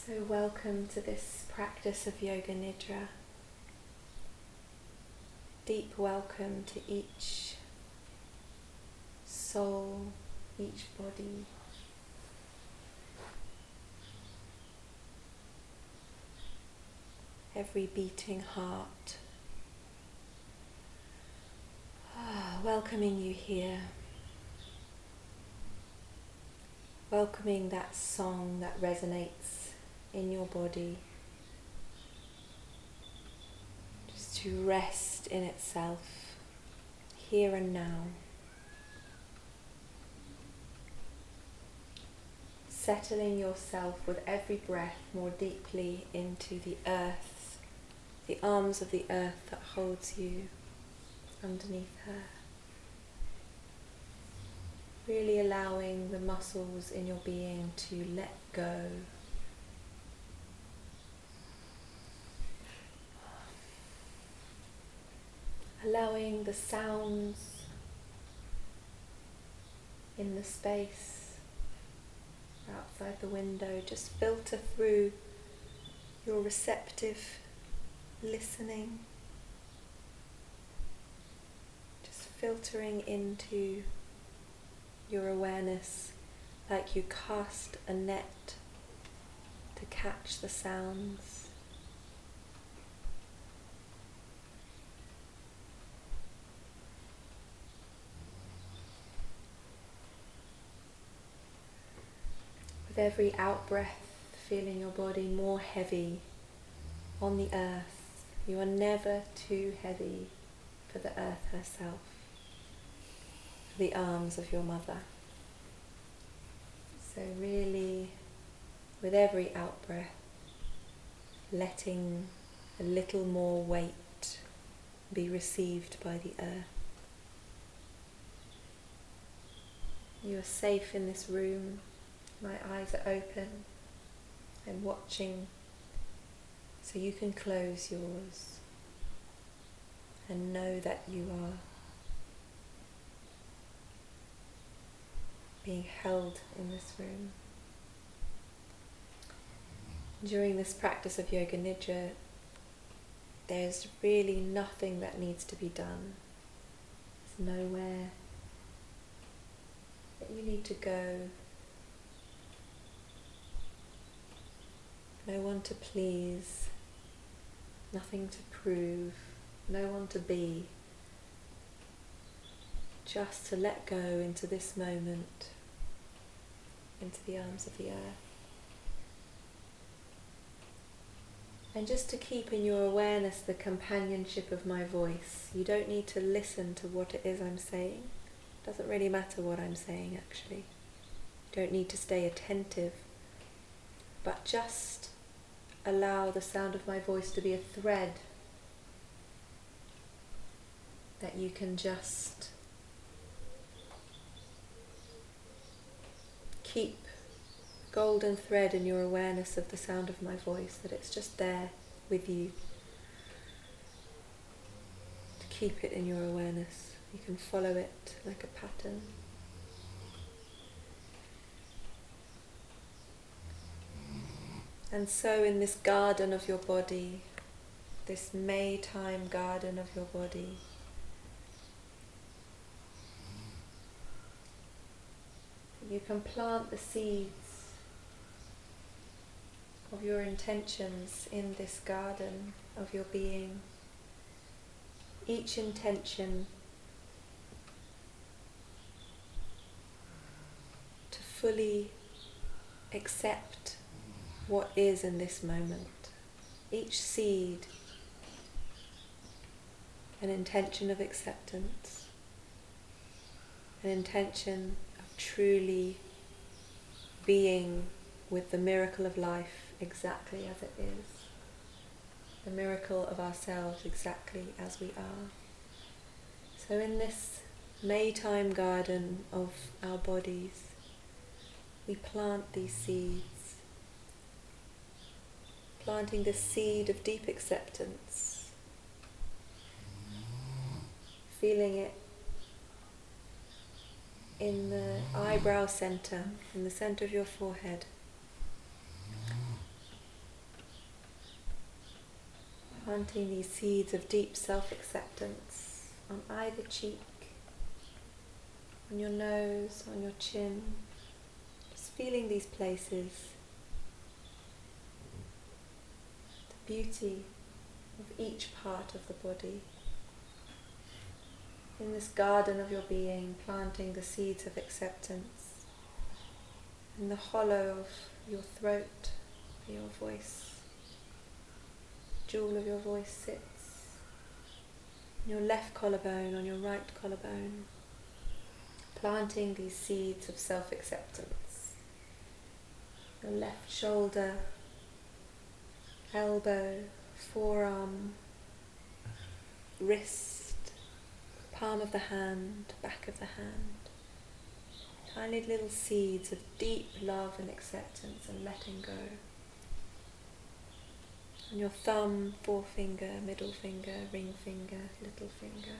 So welcome to this practice of Yoga Nidra. Deep welcome to each soul, each body. Every beating heart. Welcoming you here. Welcoming that song that resonates in your body. Just to rest in itself, here and now. Settling yourself with every breath more deeply into the earth, the arms of the earth that holds you underneath her. Really allowing the muscles in your being to let go. Allowing the sounds in the space outside the window just filter through your receptive listening. Just filtering into your awareness like you cast a net to catch the sounds. With every out-breath, feeling your body more heavy on the earth. You are never too heavy for the earth herself, for the arms of your mother. So really, with every out-breath, letting a little more weight be received by the earth. You are safe in this room. My eyes are open. I'm watching, so you can close yours and know that you are being held in this room. During this practice of Yoga Nidra, there's really nothing that needs to be done. There's nowhere that you need to go. No one to please, nothing to prove, no one to be. Just to let go into this moment, into the arms of the earth. And just to keep in your awareness the companionship of my voice. You don't need to listen to what it is I'm saying. It doesn't really matter what I'm saying actually. You don't need to stay attentive, but just allow the sound of my voice to be a thread that you can just keep golden thread in your awareness of the sound of my voice, that it's just there with you. To keep it in your awareness. You can follow it like a pattern. And so in this garden of your body, this Maytime garden of your body, you can plant the seeds of your intentions in this garden of your being. Each intention to fully accept what is in this moment. Each seed, an intention of acceptance, an intention of truly being with the miracle of life exactly as it is, the miracle of ourselves exactly as we are. So in this Maytime garden of our bodies, we plant these seeds, planting the seed of deep acceptance, feeling it in the eyebrow center, in the center of your forehead, planting these seeds of deep self-acceptance on either cheek, on your nose, on your chin, just feeling these places, the beauty of each part of the body. In this garden of your being, planting the seeds of acceptance in the hollow of your throat, where your voice, jewel of your voice sits, on your left collarbone, on your right collarbone, planting these seeds of self-acceptance. Your left shoulder, elbow, forearm, wrist, palm of the hand, back of the hand. Tiny little seeds of deep love and acceptance and letting go. On your thumb, forefinger, middle finger, ring finger, little finger.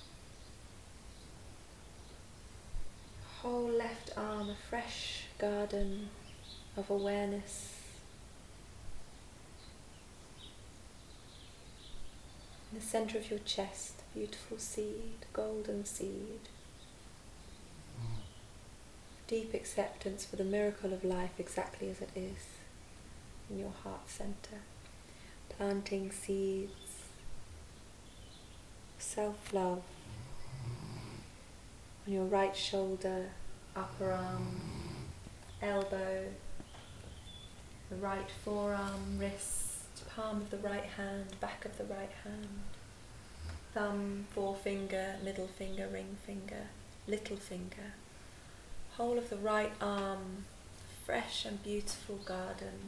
Whole left arm, a fresh garden of awareness. In the center of your chest, a beautiful seed, golden seed. Deep acceptance for the miracle of life exactly as it is in your heart center. Planting seeds of self-love on your right shoulder, upper arm, elbow, the right forearm, wrist, palm of the right hand, back of the right hand, thumb, forefinger, middle finger, ring finger, little finger, whole of the right arm, fresh and beautiful garden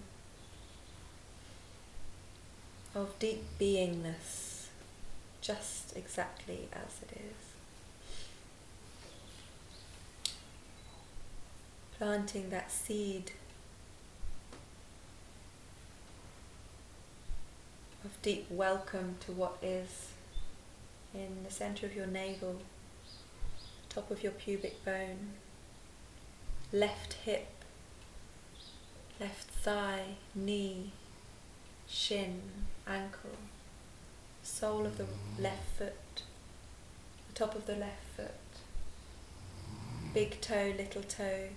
of deep beingness, just exactly as it is. Planting that seed of deep welcome to what is in the center of your navel, top of your pubic bone, left hip, left thigh, knee, shin, ankle, sole of the left foot, the top of the left foot, big toe, little toe,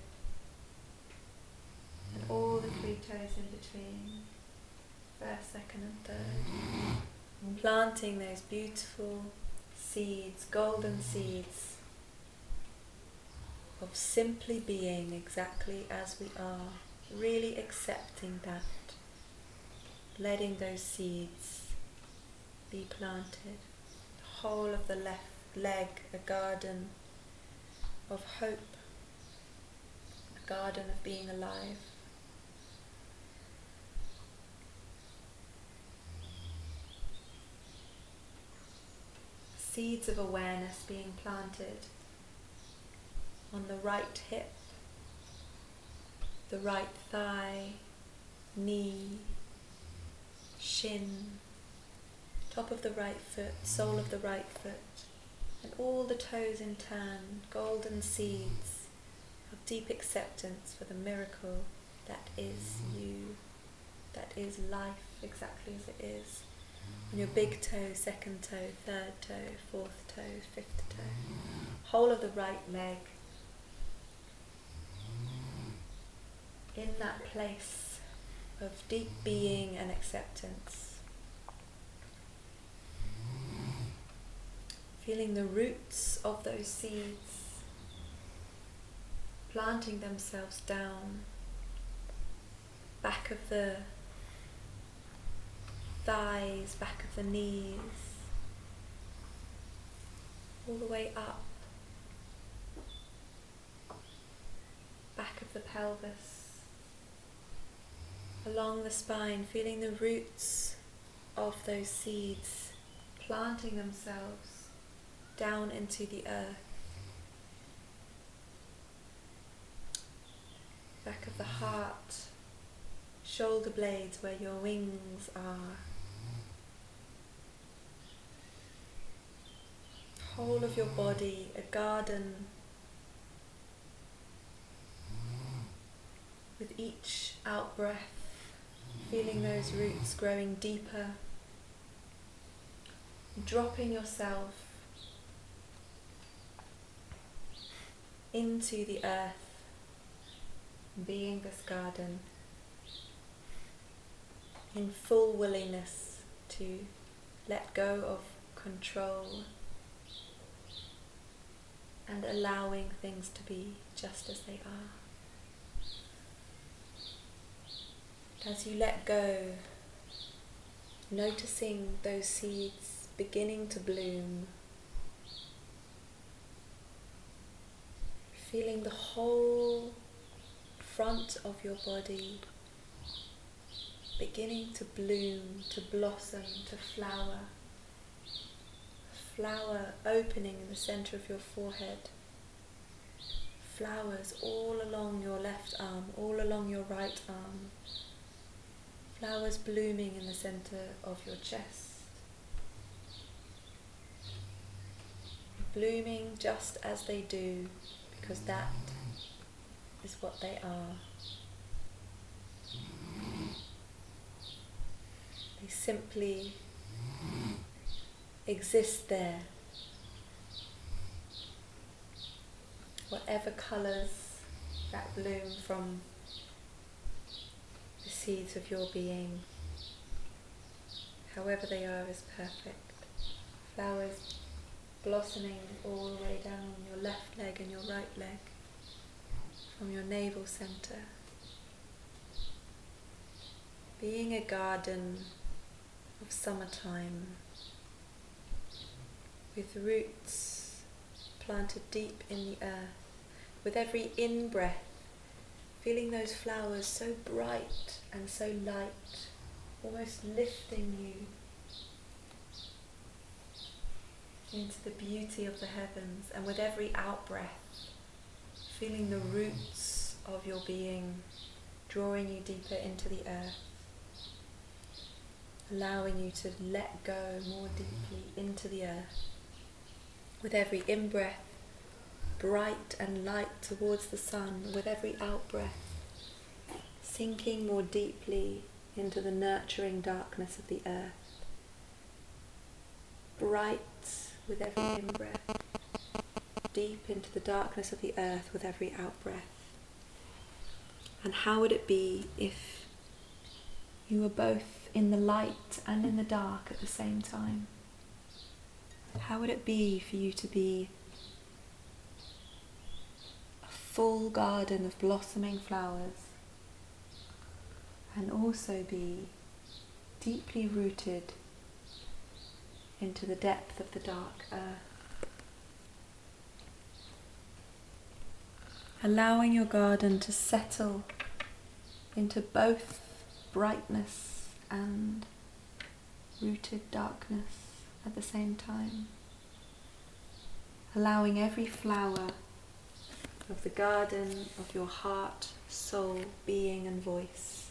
and all the 3 toes in between, first, second and third. Planting those beautiful seeds, golden seeds of simply being exactly as we are, really accepting that, letting those seeds be planted. The whole of the left leg, a garden of hope, a garden of being alive. Seeds of awareness being planted on the right hip, the right thigh, knee, shin, top of the right foot, sole of the right foot, and all the toes in turn, golden seeds of deep acceptance for the miracle that is you, that is life exactly as it is. On your big toe, second toe, third toe, fourth toe, fifth toe, whole of the right leg, in that place of deep being and acceptance. Feeling the roots of those seeds planting themselves down, back of the thighs, back of the knees, all the way up, back of the pelvis, along the spine, feeling the roots of those seeds planting themselves down into the earth. Back of the heart, shoulder blades where your wings are. Whole of your body, a garden with each out breath, feeling those roots growing deeper dropping yourself into the earth, being this garden, in full willingness to let go of control and allowing things to be just as they are. As you let go, noticing those seeds beginning to bloom, feeling the whole front of your body beginning to bloom, to blossom, to flower. Flower opening in the center of your forehead. Flowers all along your left arm, all along your right arm. Flowers blooming in the center of your chest. Blooming just as they do, because that is what they are. They simply exist there. Whatever colours that bloom from the seeds of your being, however they are, is perfect. Flowers blossoming all the way down your left leg and your right leg, from your navel centre. Being a garden of summertime, with roots planted deep in the earth, with every in-breath, feeling those flowers so bright and so light, almost lifting you into the beauty of the heavens, and with every out-breath, feeling the roots of your being drawing you deeper into the earth, allowing you to let go more deeply into the earth. With every in-breath, bright and light towards the sun. With every out-breath, sinking more deeply into the nurturing darkness of the earth. Bright with every in-breath, deep into the darkness of the earth with every out-breath. And how would it be if you were both in the light and in the dark at the same time? How would it be for you to be a full garden of blossoming flowers, and also be deeply rooted into the depth of the dark earth? Allowing your garden to settle into both brightness and rooted darkness at the same time. Allowing every flower of the garden of your heart, soul, being and voice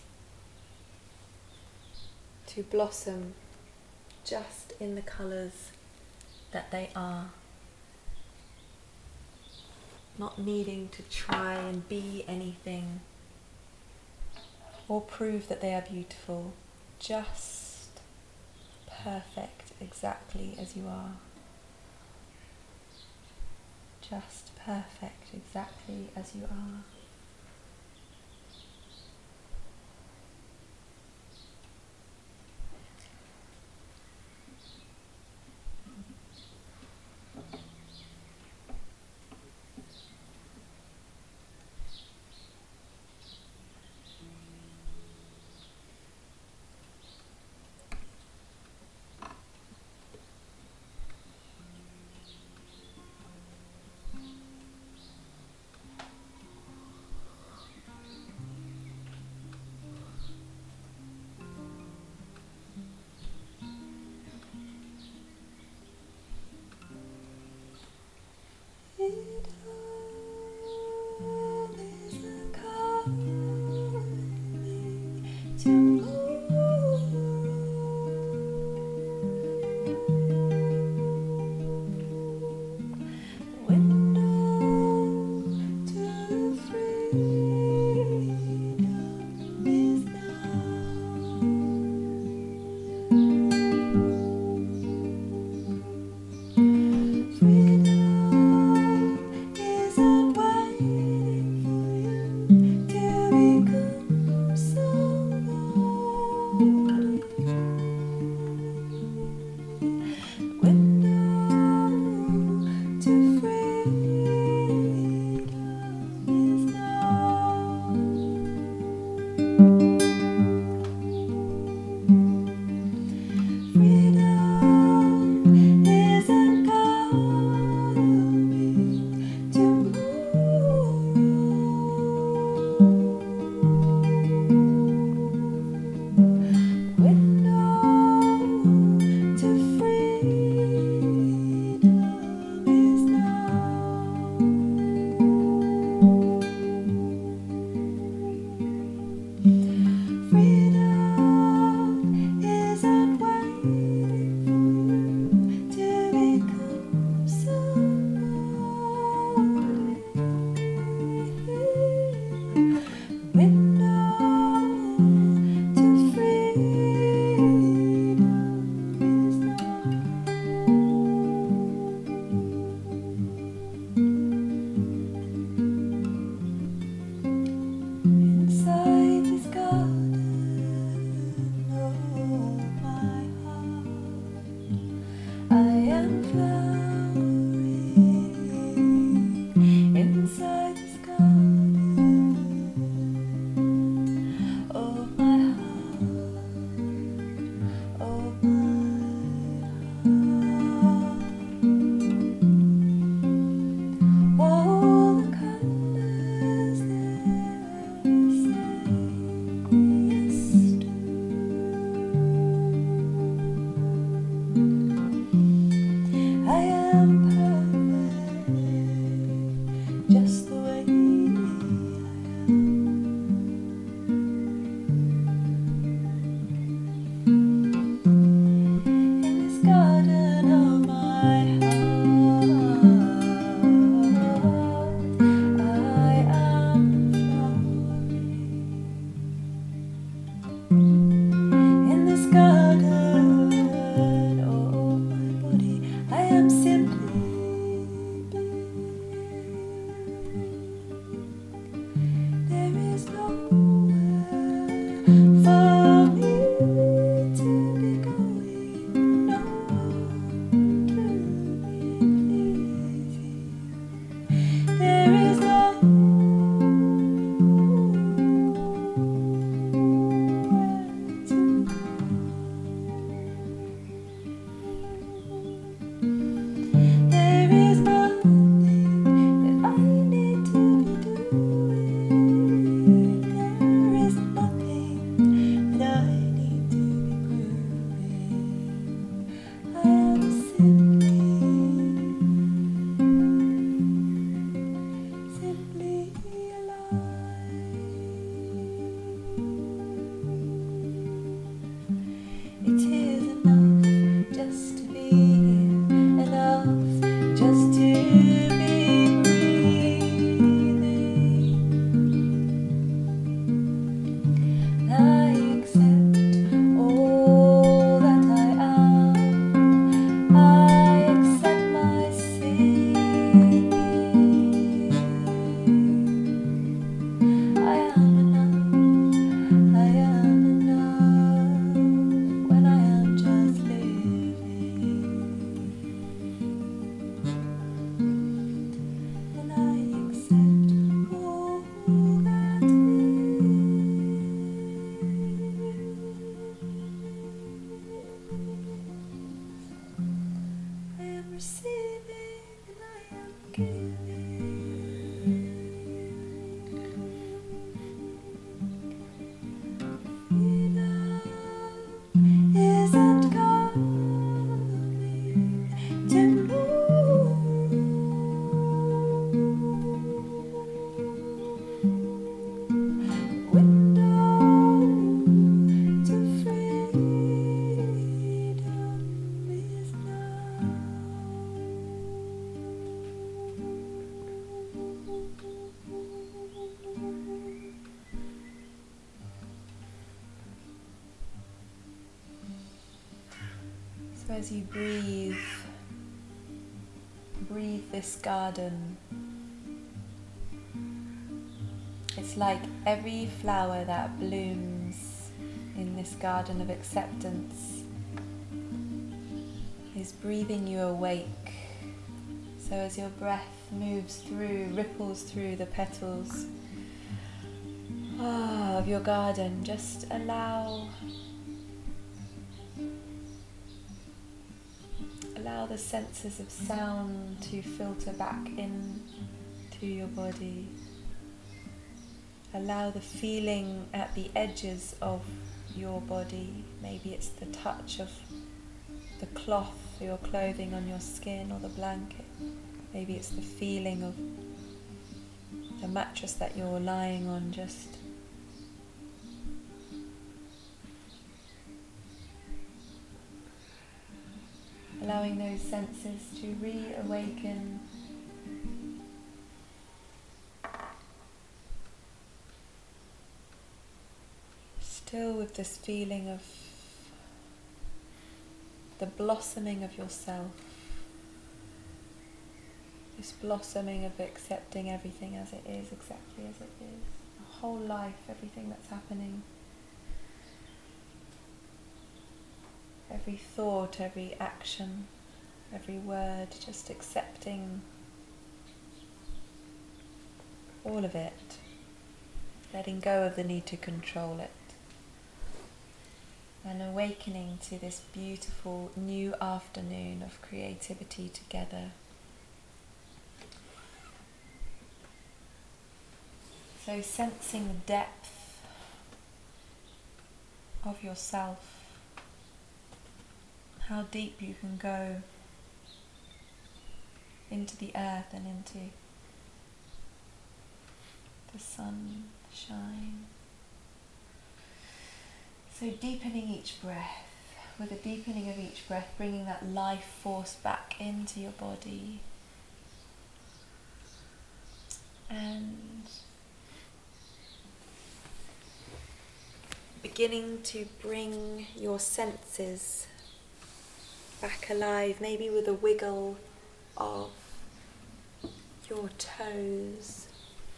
to blossom just in the colours that they are, not needing to try and be anything or prove that they are beautiful, just perfect exactly as you are. Just perfect exactly as you are. In this garden of my body, I am simply being. There is nowhere for me to be going, no one to be pleasing. There is no There is nothing that I need to be doing. There is nothing that I need to be proving. I am simply alive. It is enough just to be here, enough just to be breathing. I accept all that I am. I accept my singing. I am enough. I am enough when I am just living. And I accept all that is. I am receiving and I am giving. Freedom isn't coming to move. Window to freedom is now. So as you breathe this garden, it's like every flower that blooms in this garden of acceptance is breathing you awake. So as your breath moves through, ripples through the petals of your garden, just allow the senses of sound to filter back in to your body. Allow the feeling at the edges of your body. Maybe it's the touch of the cloth, your clothing on your skin or the blanket. Maybe it's the feeling of the mattress that you're lying on. Just allowing those senses to reawaken. Still with this feeling of the blossoming of yourself, this blossoming of accepting everything as it is, exactly as it is, the whole life, everything that's happening, every thought, every action, every word, just accepting all of it, letting go of the need to control it, and awakening to this beautiful new afternoon of creativity together. So sensing the depth of yourself, how deep you can go into the earth and into the sunshine. So deepening each breath, with the deepening of each breath, bringing that life force back into your body. And beginning to bring your senses back alive, maybe with a wiggle of your toes,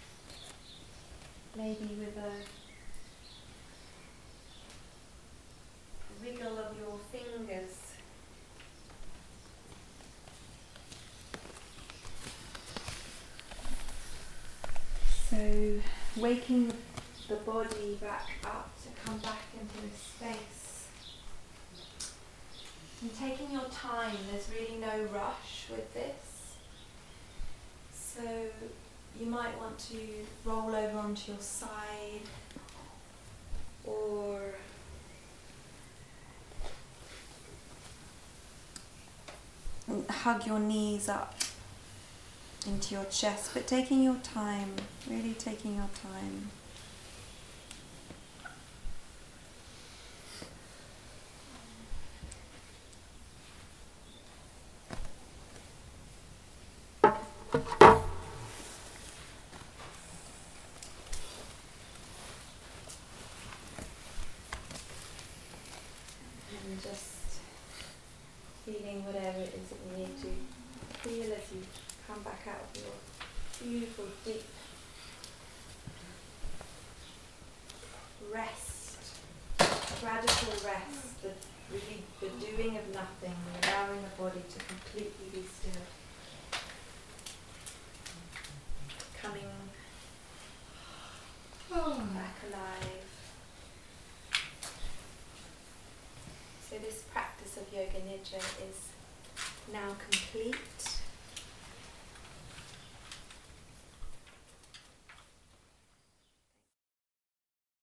maybe with a wiggle of your fingers. So waking the body back up to come back into this space. And taking your time, there's really no rush with this. So you might want to roll over onto your side or hug your knees up into your chest, but taking your time, really taking your time. And just feeling whatever it is that you need to feel as you come back out of your beautiful deep rest, radical rest, the doing of nothing, allowing the body to completely be still. Coming back alive. So this practice of Yoga Nidra is now complete.